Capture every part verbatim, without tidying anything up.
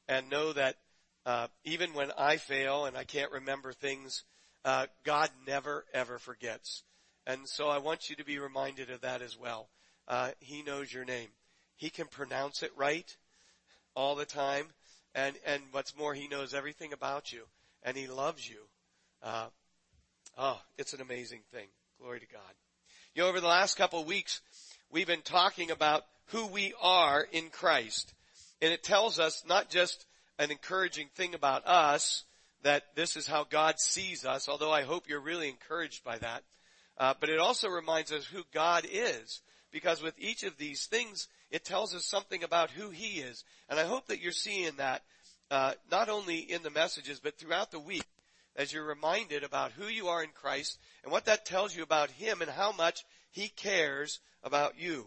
and know that uh, even when I fail and I can't remember things, uh, God never, ever forgets. And so I want you to be reminded of that as well. Uh, he knows your name. He can pronounce it right all the time. And, and what's more, he knows everything about you. And he loves you. Uh, oh, it's an amazing thing. Glory to God. You know, over the last couple of weeks, we've been talking about who we are in Christ. And it tells us not just an encouraging thing about us, that this is how God sees us, although I hope you're really encouraged by that. Uh, but it also reminds us who God is. Because with each of these things, it tells us something about who he is. And I hope that you're seeing that, uh, not only in the messages, but throughout the week, as you're reminded about who you are in Christ and what that tells you about him and how much he cares about you.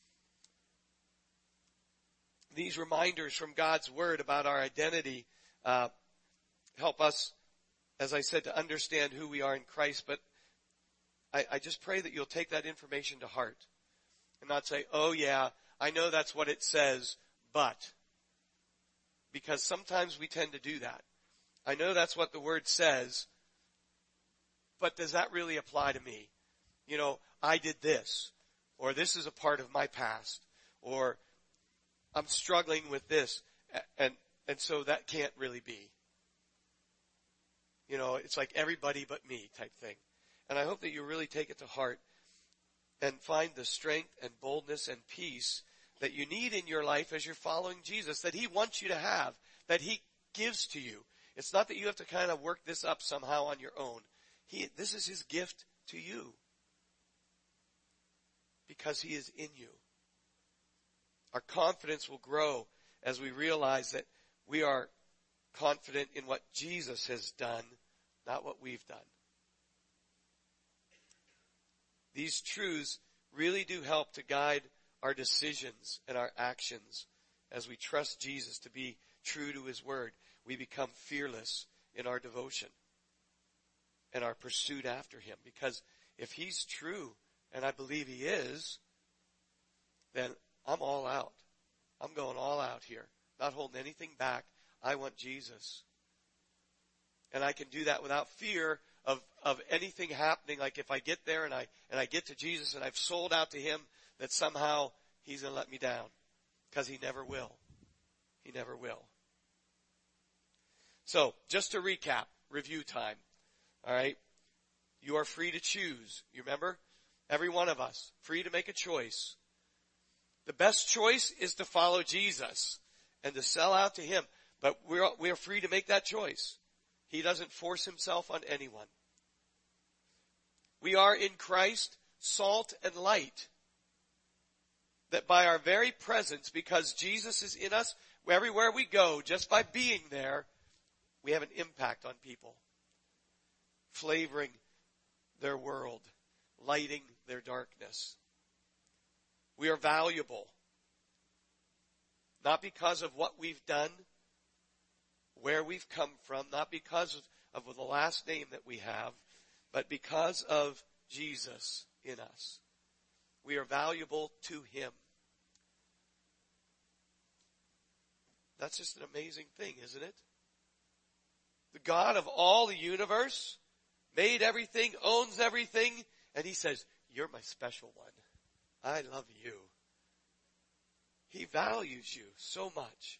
These reminders from God's word about our identity, uh, help us, as I said, to understand who we are in Christ. But I, I just pray that you'll take that information to heart and not say, oh yeah, I know that's what it says, but. Because sometimes we tend to do that. I know that's what the word says, but does that really apply to me? You know, I did this, or this is a part of my past, or I'm struggling with this, and, and so that can't really be. You know, it's like everybody but me type thing. And I hope that you really take it to heart and find the strength and boldness and peace that you need in your life as you're following Jesus, that he wants you to have, that he gives to you. It's not that you have to kind of work this up somehow on your own. He, this is his gift to you because he is in you. Our confidence will grow as we realize that we are confident in what Jesus has done, not what we've done. These truths really do help to guide our decisions and our actions as we trust Jesus to be true to his word. We become fearless in our devotion and our pursuit after him. Because if he's true, and I believe he is, then I'm all out. I'm going all out here, not holding anything back. I want Jesus. And I can do that without fear of, of anything happening. Like if I get there and I, and I get to Jesus and I've sold out to him, that somehow he's going to let me down. Because he never will. He never will. So, just to recap, review time. All right? You are free to choose. You remember? Every one of us, free to make a choice. The best choice is to follow Jesus and to sell out to him. But we're, we're free to make that choice. He doesn't force himself on anyone. We are in Christ salt and light. That by our very presence, because Jesus is in us, everywhere we go, just by being there, we have an impact on people. Flavoring their world. Lighting their darkness. We are valuable. Not because of what we've done, where we've come from, not because of, of the last name that we have, but because of Jesus in us. We are valuable to him. That's just an amazing thing, isn't it? The God of all the universe made everything, owns everything, and he says, you're my special one. I love you. He values you so much.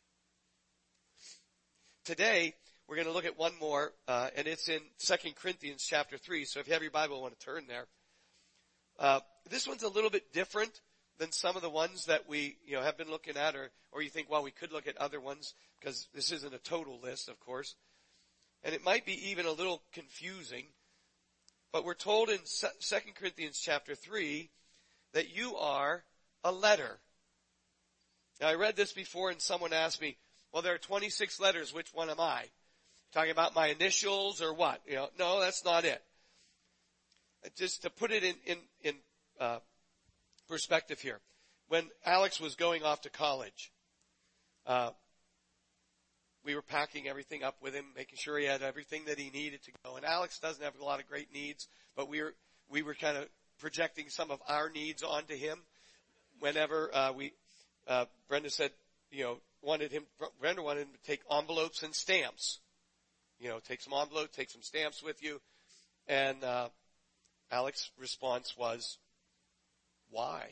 Today, we're going to look at one more, uh, and it's in Second Corinthians chapter three. So if you have your Bible, I want to turn there. Uh, this one's a little bit different than some of the ones that we, you know, have been looking at, or, or you think, well, we could look at other ones, because this isn't a total list, of course. And it might be even a little confusing, but we're told in Second Corinthians chapter three that you are a letter. Now, I read this before and someone asked me, well, there are twenty-six letters, which one am I? Talking about my initials or what? You know, no, that's not it. Just to put it in, in, in uh, perspective here. When Alex was going off to college, uh, we were packing everything up with him, making sure he had everything that he needed to go. And Alex doesn't have a lot of great needs, but we were, we were kind of projecting some of our needs onto him. Whenever, uh, we, uh, Brenda said, you know, wanted him, Brenda wanted him to take envelopes and stamps. You know, take some envelopes, take some stamps with you. And, uh, Alex's response was, why?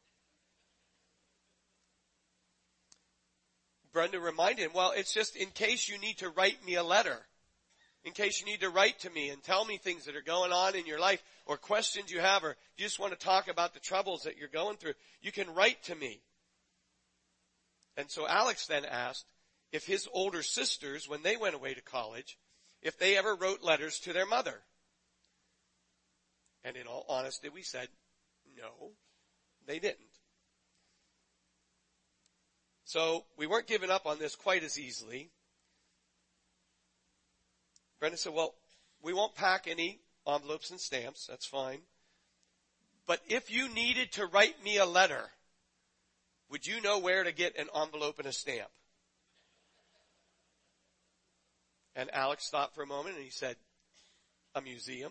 Brenda reminded him, well, it's just in case you need to write me a letter. In case you need to write to me and tell me things that are going on in your life or questions you have, or you just want to talk about the troubles that you're going through, you can write to me. And so Alex then asked if his older sisters, when they went away to college, if they ever wrote letters to their mother. And in all honesty, we said, no, they didn't. So we weren't giving up on this quite as easily. Brenda said, well, we won't pack any envelopes and stamps. That's fine. But if you needed to write me a letter, would you know where to get an envelope and a stamp? And Alex thought for a moment and he said, a museum?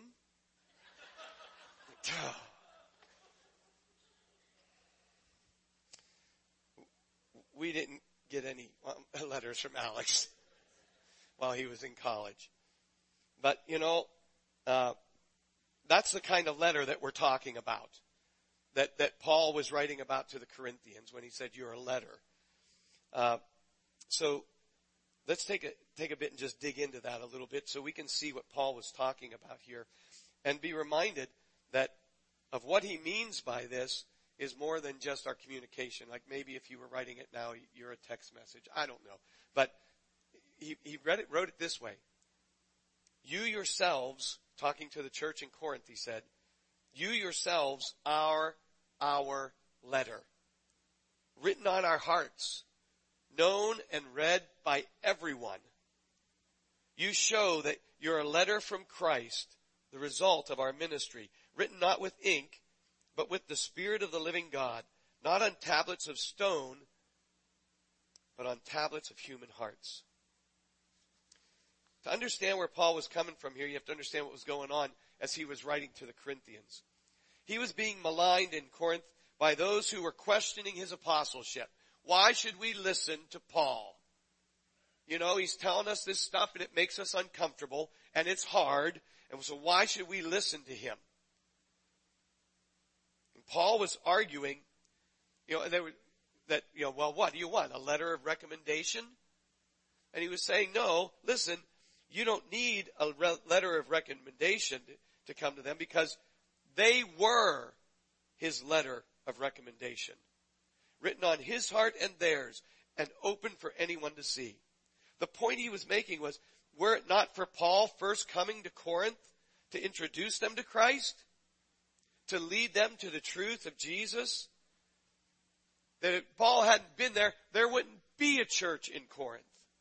We didn't get any letters from Alex while he was in college. But, you know, uh, that's the kind of letter that we're talking about, that, that Paul was writing about to the Corinthians when he said, you're a letter. Uh, so let's take a, take a bit and just dig into that a little bit so we can see what Paul was talking about here and be reminded that of what he means by this is more than just our communication. Like maybe if you were writing it now, you're a text message. I don't know. But he, he read it, wrote it this way. You yourselves, talking to the church in Corinth, he said, you yourselves are our letter, written on our hearts, known and read by everyone. You show that you're a letter from Christ, the result of our ministry, written not with ink, but with the Spirit of the living God, not on tablets of stone, but on tablets of human hearts. To understand where Paul was coming from here, you have to understand what was going on as he was writing to the Corinthians. He was being maligned in Corinth by those who were questioning his apostleship. Why should we listen to Paul? You know, he's telling us this stuff and it makes us uncomfortable and it's hard. And so why should we listen to him? And Paul was arguing, you know, and they were, that, you know, well, what do you want? A letter of recommendation? And he was saying, no, listen, you don't need a re- letter of recommendation to, to come to them because they were his letter of recommendation, written on his heart and theirs and open for anyone to see. The point he was making was, were it not for Paul first coming to Corinth to introduce them to Christ, to lead them to the truth of Jesus, that if Paul hadn't been there, there wouldn't be a church in Corinth.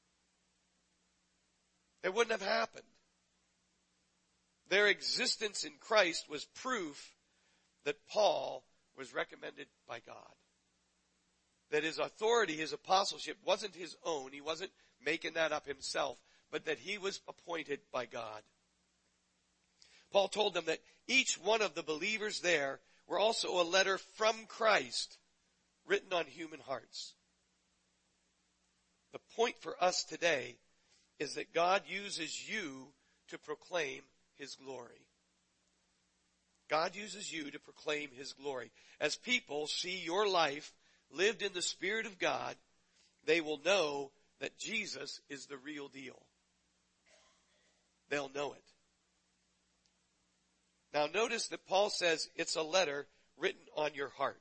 It wouldn't have happened. Their existence in Christ was proof that Paul was recommended by God. That his authority, his apostleship wasn't his own. He wasn't making that up himself, but that he was appointed by God. Paul told them that each one of the believers there were also a letter from Christ written on human hearts. The point for us today is that God uses you to proclaim his glory. God uses you to proclaim his glory. As people see your life lived in the Spirit of God, they will know that Jesus is the real deal. They'll know it. Now notice that Paul says it's a letter written on your heart.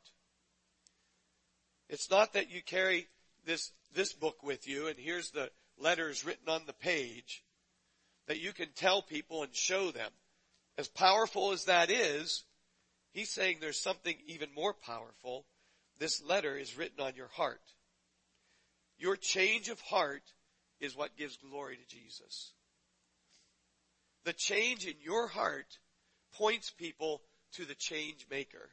It's not that you carry this, this book with you and here's the letters written on the page that you can tell people and show them. As powerful as that is, he's saying there's something even more powerful. This letter is written on your heart. Your change of heart is what gives glory to Jesus. The change in your heart points people to the change maker.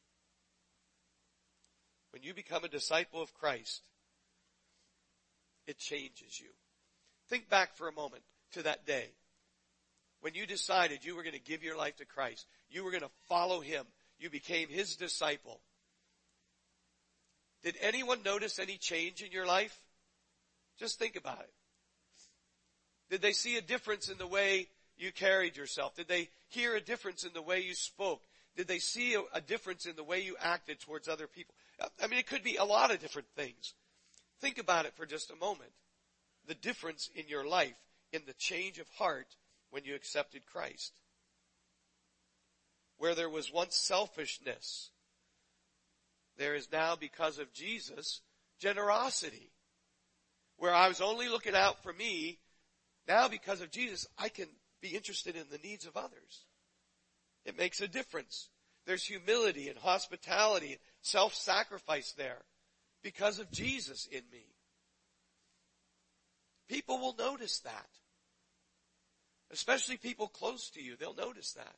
When you become a disciple of Christ, it changes you. Think back for a moment to that day when you decided you were going to give your life to Christ. You were going to follow him. You became his disciple. Did anyone notice any change in your life? Just think about it. Did they see a difference in the way you carried yourself? Did they hear a difference in the way you spoke? Did they see a, a difference in the way you acted towards other people? I mean, it could be a lot of different things. Think about it for just a moment. The difference in your life, in the change of heart when you accepted Christ. Where there was once selfishness, there is now, because of Jesus, generosity. Where I was only looking out for me, now because of Jesus, I can be interested in the needs of others. It makes a difference. There's humility and hospitality and self-sacrifice there because of Jesus in me. People will notice that. Especially people close to you, they'll notice that.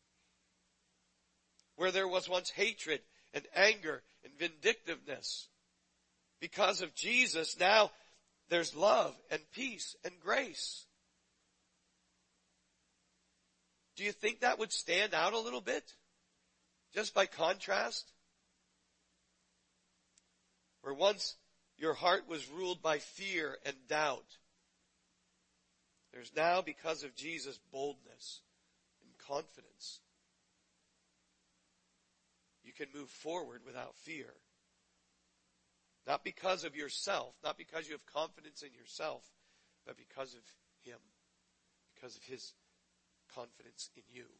Where there was once hatred and anger and vindictiveness, because of Jesus, now there's love and peace and grace. Do you think that would stand out a little bit? Just by contrast? Where once your heart was ruled by fear and doubt, there's now, because of Jesus, boldness and confidence. You can move forward without fear. Not because of yourself, not because you have confidence in yourself, but because of Him, because of His confidence in you.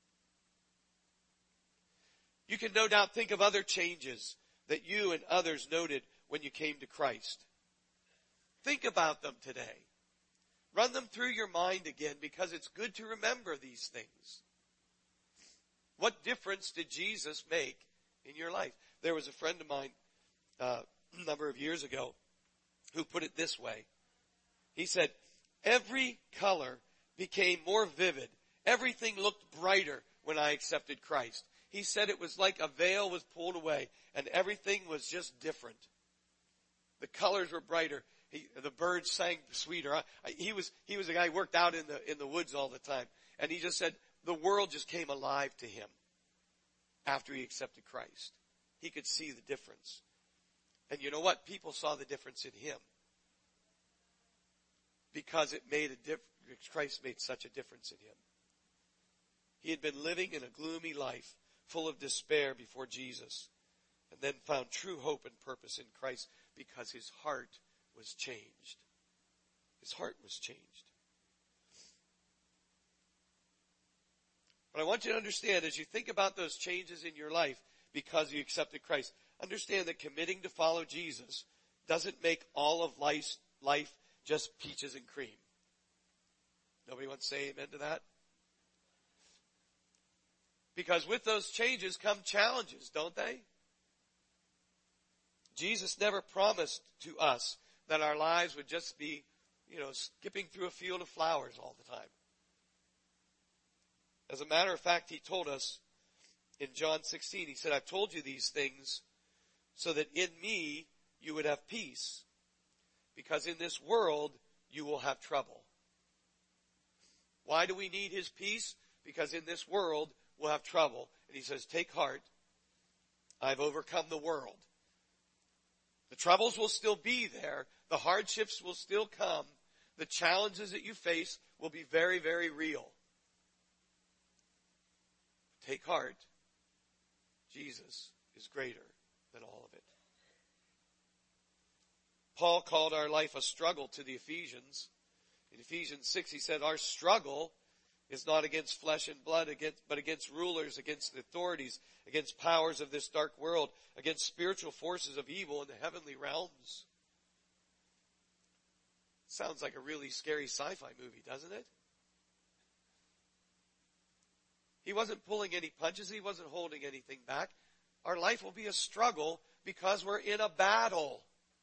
You can no doubt think of other changes that you and others noted when you came to Christ. Think about them today. Run them through your mind again, because it's good to remember these things. What difference did Jesus make in your life? There was a friend of mine uh, a number of years ago who put it this way. He said, every color became more vivid. Everything looked brighter when I accepted Christ. He said it was like a veil was pulled away and everything was just different. The colors were brighter. He, the birds sang sweeter. I, I, he was, he was a guy who worked out in the, in the woods all the time. And he just said the world just came alive to him after he accepted Christ. He could see the difference. And you know what? People saw the difference in him. Because it made a difference. Christ made such a difference in him. He had been living in a gloomy life, full of despair before Jesus, and then found true hope and purpose in Christ because his heart was changed. His heart was changed. But I want you to understand, as you think about those changes in your life because you accepted Christ, understand that committing to follow Jesus doesn't make all of life's, life just peaches and cream. Nobody wants to say amen to that? Because with those changes come challenges, don't they? Jesus never promised to us that our lives would just be, you know, skipping through a field of flowers all the time. As a matter of fact, he told us in John sixteen, he said, I've told you these things so that in me you would have peace, because in this world you will have trouble. Why do we need his peace? Because in this world we'll have trouble. And he says, take heart. I've overcome the world. The troubles will still be there. The hardships will still come. The challenges that you face will be very, very real. Take heart. Jesus is greater than all of it. Paul called our life a struggle to the Ephesians. In Ephesians six, he said, our struggle is not against flesh and blood, against, but against rulers, against the authorities, against powers of this dark world, against spiritual forces of evil in the heavenly realms. Sounds like a really scary sci-fi movie, doesn't it? He wasn't pulling any punches. He wasn't holding anything back. Our life will be a struggle because we're in a battle.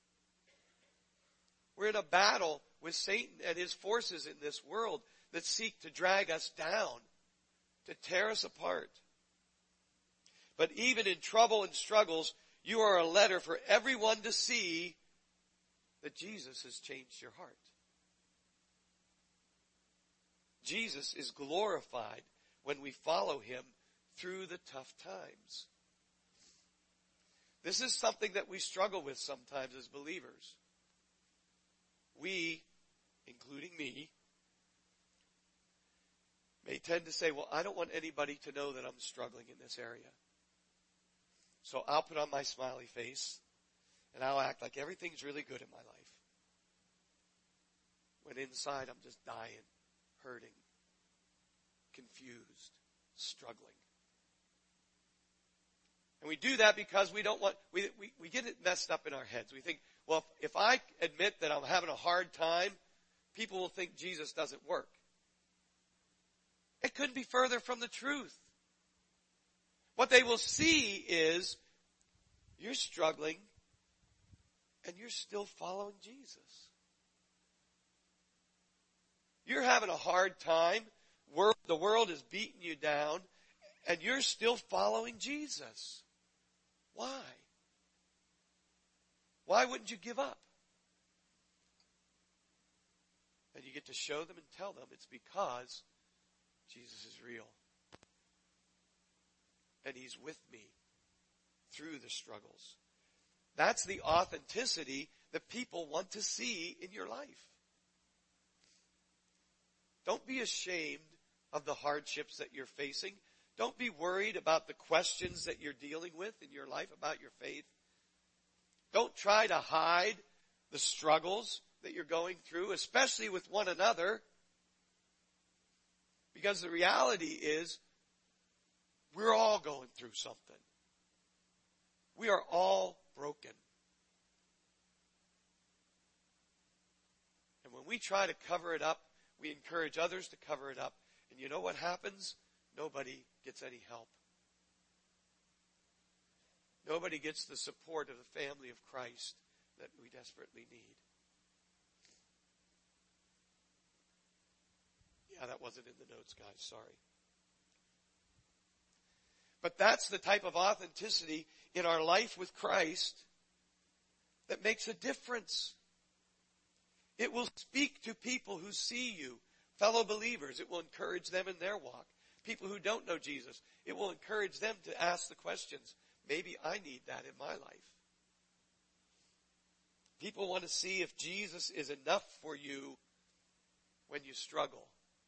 We're in a battle with Satan and his forces in this world that seek to drag us down, to tear us apart. But even in trouble and struggles, you are a letter for everyone to see that Jesus has changed your heart. Jesus is glorified when we follow him through the tough times. This is something that we struggle with sometimes as believers. we, including me, may tend to say, well, I don't want anybody to know that I'm struggling in this area. So I'll put on my smiley face and I'll act like everything's really good in my life. When inside I'm just dying, hurting, confused, struggling. And we do that because we don't want, we, we, we get it messed up in our heads. We think, well, if, if I admit that I'm having a hard time, people will think Jesus doesn't work. It couldn't be further from the truth. What they will see is you're struggling and you're still following Jesus. You're having a hard time. The world is beating you down and you're still following Jesus. Why? Why wouldn't you give up? And you get to show them and tell them it's because Jesus is real. And He's with me through the struggles. That's the authenticity that people want to see in your life. Don't be ashamed of the hardships that you're facing. Don't be worried about the questions that you're dealing with in your life about your faith. Don't try to hide the struggles that you're going through, especially with one another. Because the reality is, we're all going through something. We are all broken. And when we try to cover it up, we encourage others to cover it up. And you know what happens? Nobody gets any help. Nobody gets the support of the family of Christ that we desperately need. Yeah, that wasn't in the notes, guys. Sorry. But that's the type of authenticity in our life with Christ that makes a difference. It will speak to people who see you, fellow believers. It will encourage them in their walk. People who don't know Jesus, it will encourage them to ask the questions. Maybe I need that in my life. People want to see if Jesus is enough for you when you struggle.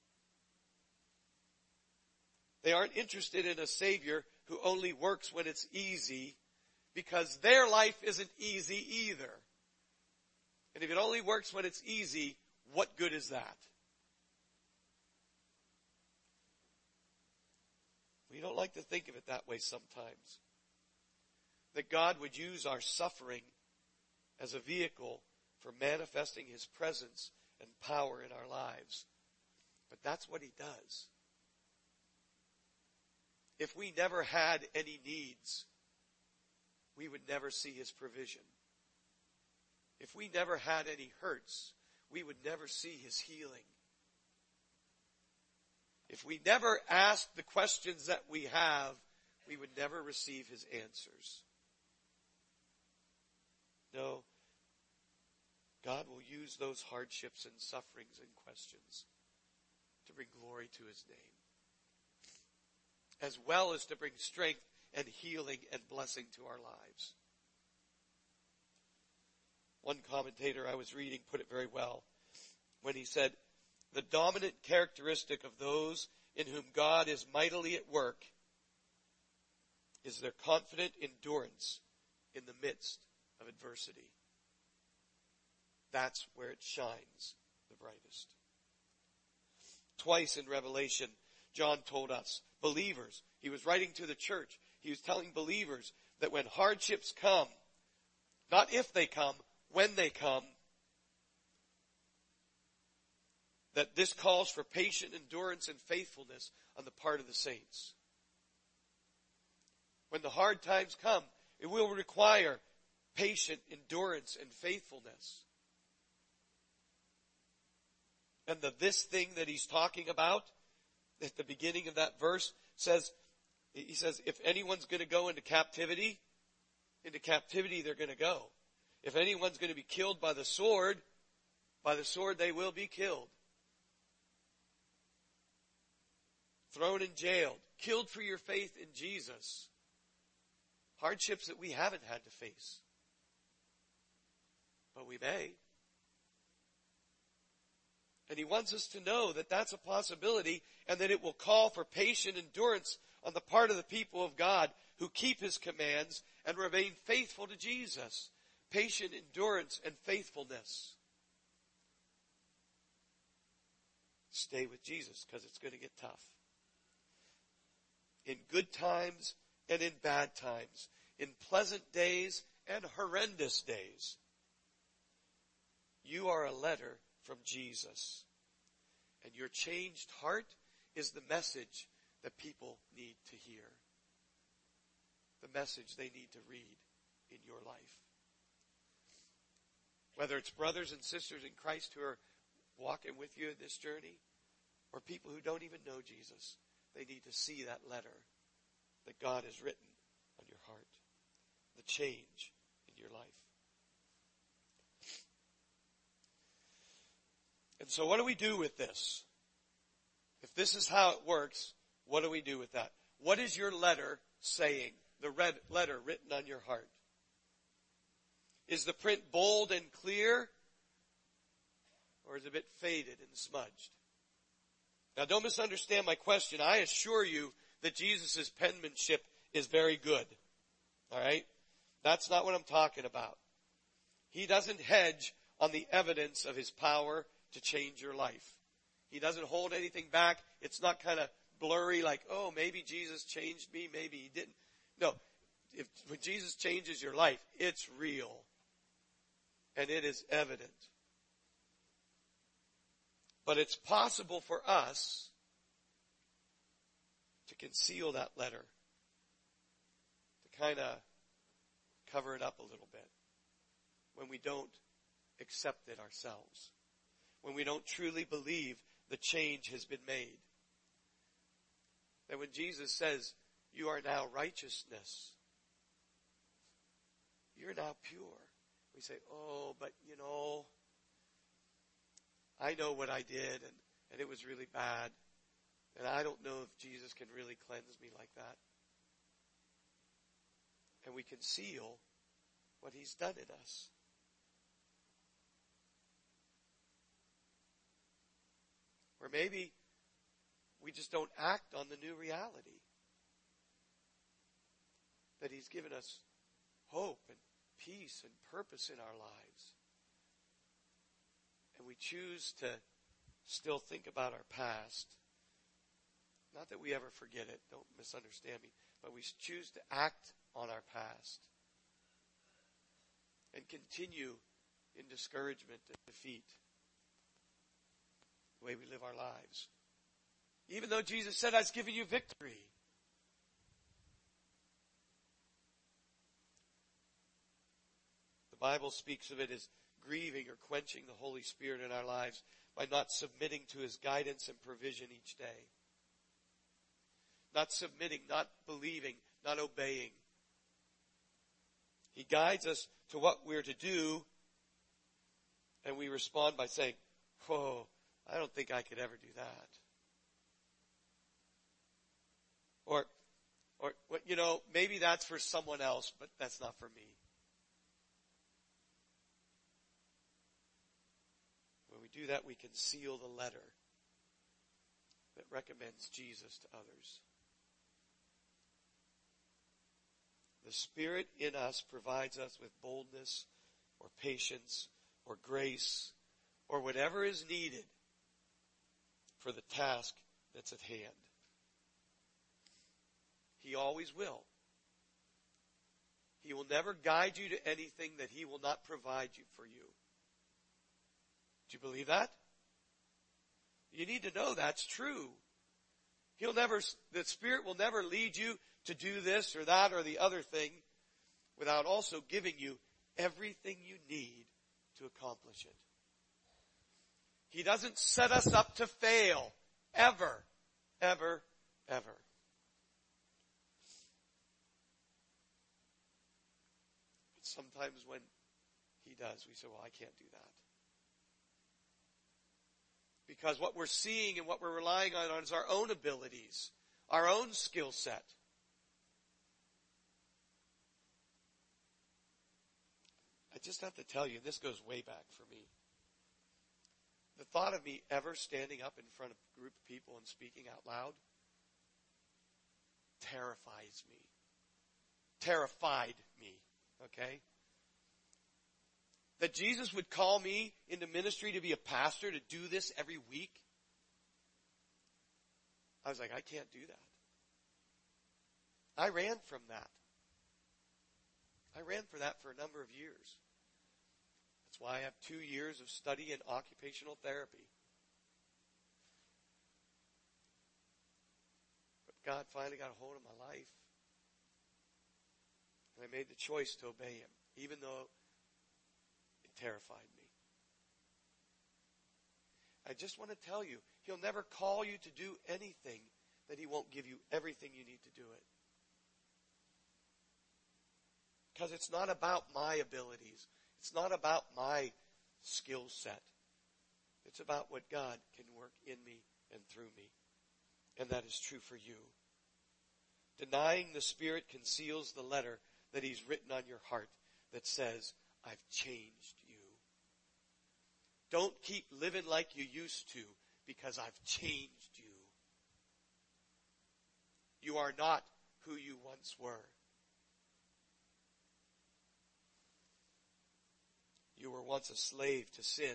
They aren't interested in a Savior who only works when it's easy, because their life isn't easy either. And if it only works when it's easy, what good is that? We don't like to think of it that way sometimes. That God would use our suffering as a vehicle for manifesting His presence and power in our lives. But that's what He does. If we never had any needs, we would never see His provision. If we never had any hurts, we would never see His healing. If we never asked the questions that we have, we would never receive His answers. No, God will use those hardships and sufferings and questions to bring glory to His name, as well as to bring strength and healing and blessing to our lives. One commentator I was reading put it very well when he said, the dominant characteristic of those in whom God is mightily at work is their confident endurance in the midst of adversity. That's where it shines the brightest. Twice in Revelation, John told us, believers, he was writing to the church, he was telling believers that when hardships come, not if they come, when they come, that this calls for patient endurance and faithfulness on the part of the saints. When the hard times come, it will require patient endurance and faithfulness. And the this thing that he's talking about at the beginning of that verse says, he says, if anyone's going to go into captivity, into captivity they're going to go. If anyone's going to be killed by the sword, by the sword they will be killed. Thrown in jail, killed for your faith in Jesus. Hardships that we haven't had to face. But we may. And he wants us to know that that's a possibility and that it will call for patient endurance on the part of the people of God who keep his commands and remain faithful to Jesus. Patient endurance and faithfulness. Stay with Jesus because it's going to get tough. In good times and in bad times. In pleasant days and horrendous days. You are a letter from Jesus. And your changed heart is the message that people need to hear. The message they need to read in your life. Whether it's brothers and sisters in Christ who are walking with you in this journey, or people who don't even know Jesus, they need to see that letter that God has written on your heart. The change in your life. And so what do we do with this? If this is how it works, what do we do with that? What is your letter saying? The red letter written on your heart. Is the print bold and clear? Or is it a bit faded and smudged? Now don't misunderstand my question. I assure you that Jesus' penmanship is very good. Alright? That's not what I'm talking about. He doesn't hedge on the evidence of his power to change your life. He doesn't hold anything back. It's not kind of blurry like, oh, maybe Jesus changed me, maybe he didn't. No. If when Jesus changes your life, it's real. And it is evident. But it's possible for us to conceal that letter. To kind of cover it up a little bit. When we don't accept it ourselves. When we don't truly believe the change has been made. That when Jesus says, you are now righteousness. You're now pure. We say, oh, but you know, I know what I did and, and it was really bad. And I don't know if Jesus can really cleanse me like that. And we conceal what he's done in us. Or maybe we just don't act on the new reality. That he's given us hope and peace and purpose in our lives. And we choose to still think about our past. Not that we ever forget it, don't misunderstand me, but we choose to act on our past. And continue in discouragement and defeat. The way we live our lives. Even though Jesus said, I've given you victory. The Bible speaks of it as grieving or quenching the Holy Spirit in our lives by not submitting to his guidance and provision each day. Not submitting, not believing, not obeying. He guides us to what we're to do, and we respond by saying, whoa, I don't think I could ever do that. Or, or, you know, maybe that's for someone else, but that's not for me. When we do that, we conceal the letter that recommends Jesus to others. The Spirit in us provides us with boldness or patience or grace or whatever is needed for the task that's at hand. He always will. He will never guide you to anything that he will not provide you for you. Do you believe that? You need to know that's true. He'll never, the Spirit will never lead you to do this or that or the other thing without also giving you everything you need to accomplish it. He doesn't set us up to fail. Ever. Ever. Ever. But sometimes when he does, we say, well, I can't do that. Because what we're seeing and what we're relying on is our own abilities, our own skill set. I just have to tell you, this goes way back for me. The thought of me ever standing up in front of a group of people and speaking out loud terrifies me. Terrified me, okay? That Jesus would call me into ministry to be a pastor, to do this every week. I was like, I can't do that. I ran from that. I ran for that for a number of years. That's why I have two years of study in occupational therapy. But God finally got a hold of my life. And I made the choice to obey Him, even though it terrified me. I just want to tell you, He'll never call you to do anything that He won't give you everything you need to do it. Because it's not about my abilities. It's not about my skill set. It's about what God can work in me and through me. And that is true for you. Denying the Spirit conceals the letter that He's written on your heart that says, I've changed you. Don't keep living like you used to because I've changed you. You are not who you once were. You were once a slave to sin.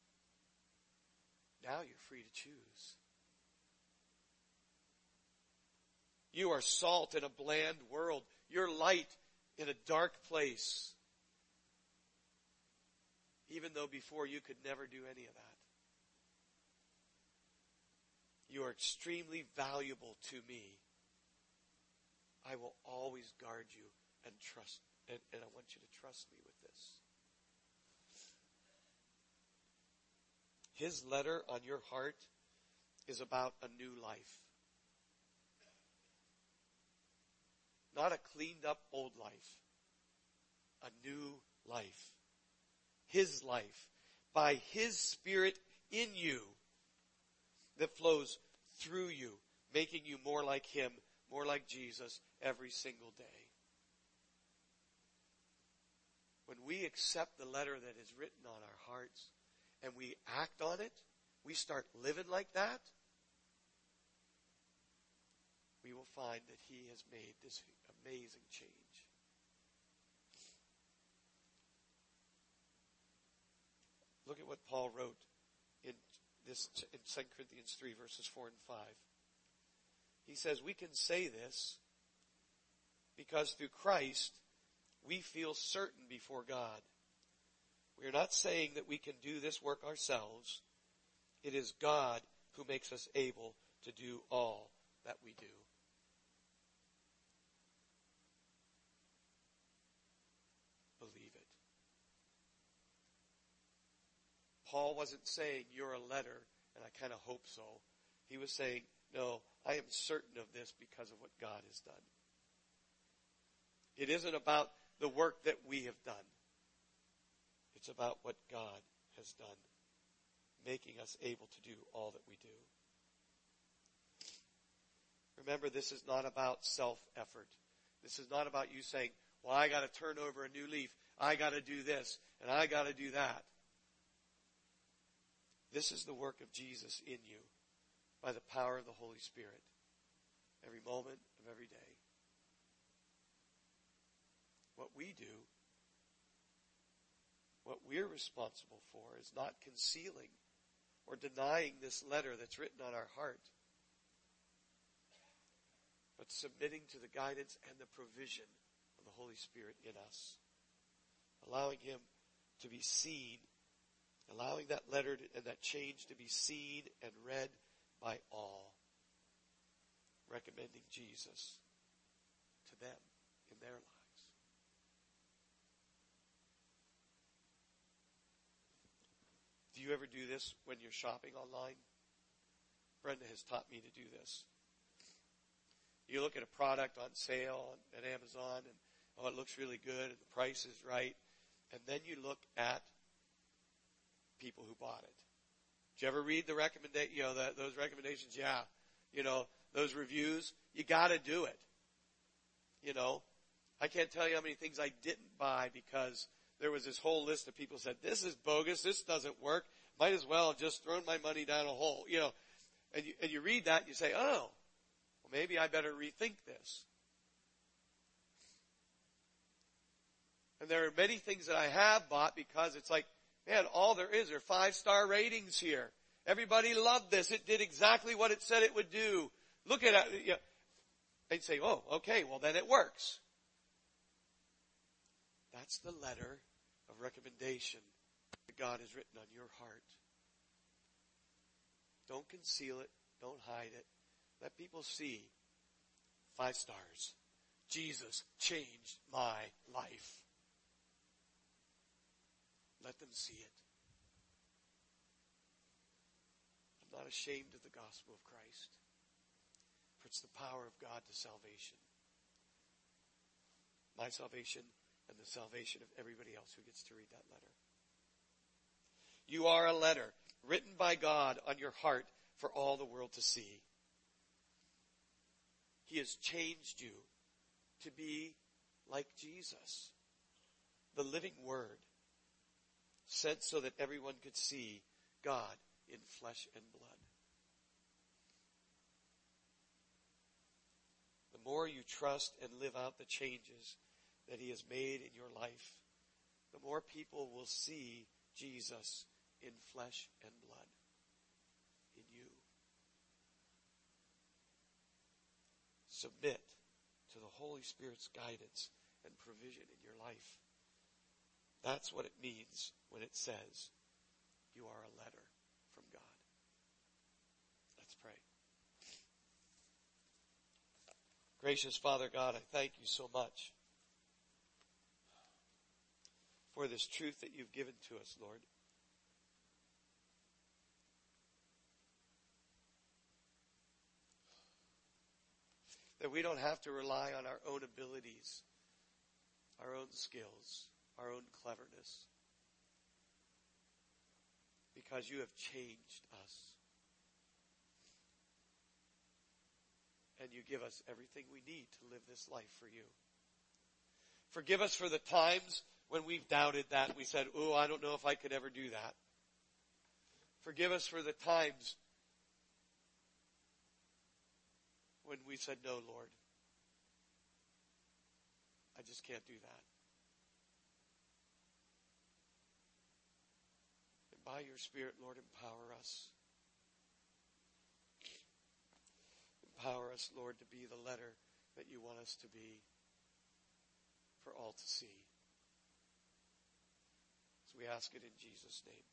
Now you're free to choose. You are salt in a bland world. You're light in a dark place. Even though before you could never do any of that. You are extremely valuable to me. I will always guard you and trust, and, and I want you to trust me with this. His letter on your heart is about a new life. Not a cleaned up old life. A new life. His life. By His Spirit in you that flows through you, making you more like Him, more like Jesus every single day. When we accept the letter that is written on our hearts and we act on it, we start living like that, we will find that He has made this amazing change. Look at what Paul wrote in this in Second Corinthians three, verses four and five. He says, we can say this because through Christ we feel certain before God. We are not saying that we can do this work ourselves. It is God who makes us able to do all that we do. Believe it. Paul wasn't saying you're a letter, and I kind of hope so. He was saying, no, I am certain of this because of what God has done. It isn't about the work that we have done. It's about what God has done, making us able to do all that we do. Remember, this is not about self-effort. This is not about you saying, well, I got to turn over a new leaf. I got to do this, and I got to do that. This is the work of Jesus in you by the power of the Holy Spirit every moment of every day. What we do, what we're responsible for, is not concealing or denying this letter that's written on our heart, but submitting to the guidance and the provision of the Holy Spirit in us, allowing Him to be seen, allowing that letter to, and that change to be seen and read by all, recommending Jesus to them in their lives. Do you ever do this when you're shopping online? Brenda has taught me to do this. You look at a product on sale at Amazon and, oh, it looks really good and the price is right. And then you look at people who bought it. Did you ever read the recommenda- you know, the, those recommendations? Yeah. You know, those reviews, you gotta do it. You know, I can't tell you how many things I didn't buy because there was this whole list of people who said, this is bogus, this doesn't work, might as well have just thrown my money down a hole, you know. And you, and you read that and you say, oh, well, maybe I better rethink this. And there are many things that I have bought because it's like, man, all there is are five-star ratings here. Everybody loved this. It did exactly what it said it would do. Look at it. You know, they'd say, oh, okay, well then it works. That's the letter of recommendation that God has written on your heart. Don't conceal it. Don't hide it. Let people see. Five stars. Jesus changed my life. Let them see it. I'm not ashamed of the gospel of Christ, for it's the power of God to salvation. My salvation and the salvation of everybody else who gets to read that letter. You are a letter written by God on your heart for all the world to see. He has changed you to be like Jesus, the living Word, sent so that everyone could see God in flesh and blood. The more you trust and live out the changes that He has made in your life, the more people will see Jesus in flesh and blood in you. Submit to the Holy Spirit's guidance and provision in your life. That's what it means when it says you are a letter from God. Let's pray. Gracious Father God, I thank you so much for this truth that you've given to us, Lord. That we don't have to rely on our own abilities, our own skills, our own cleverness, because you have changed us. And you give us everything we need to live this life for you. Forgive us for the times when we've doubted that. We said, oh, I don't know if I could ever do that. Forgive us for the times when we said, no, Lord, I just can't do that. And by your Spirit, Lord, empower us. Empower us, Lord, to be the letter that you want us to be for all to see. So we ask it in Jesus' name.